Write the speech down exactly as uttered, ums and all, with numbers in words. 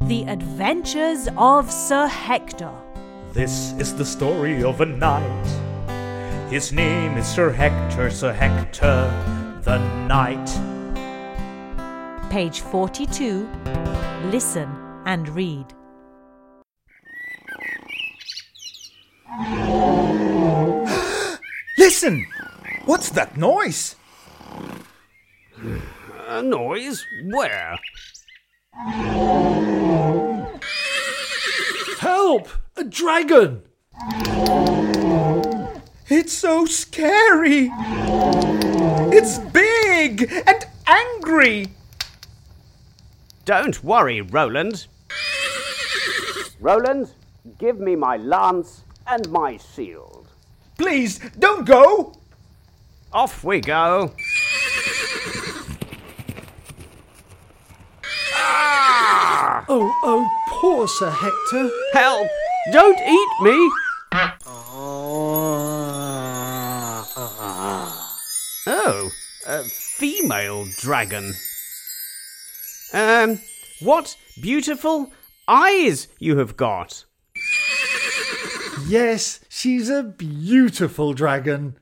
The Adventures of Sir Hector. This is the story of a knight. His name is Sir Hector, Sir Hector the Knight. Page forty-two. Listen and read. Listen! What's that noise? A noise? Where? Help! A dragon! It's so scary! It's big and angry! Don't worry, Roland. Roland, give me my lance and my shield. Please, don't go! Off we go. Ah! Oh, oh, poor Sir Hector. Help! Don't eat me! Oh, a female dragon. Um, what beautiful eyes you have got. Yes, she's a beautiful dragon.